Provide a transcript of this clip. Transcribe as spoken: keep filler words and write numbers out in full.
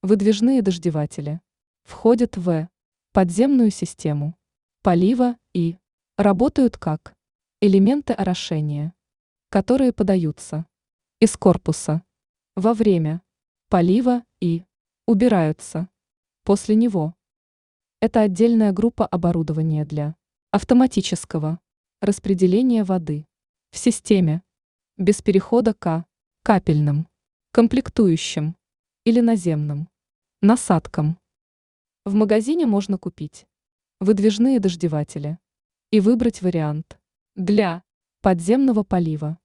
Выдвижные дождеватели входят в подземную систему полива и работают как элементы орошения, которые подаются из корпуса во время полива и убираются после него. Это отдельная группа оборудования для автоматического распределения воды в системе без перехода к капельным, комплектующим или наземным насадкам. В магазине можно купить выдвижные дождеватели и выбрать вариант для подземного полива.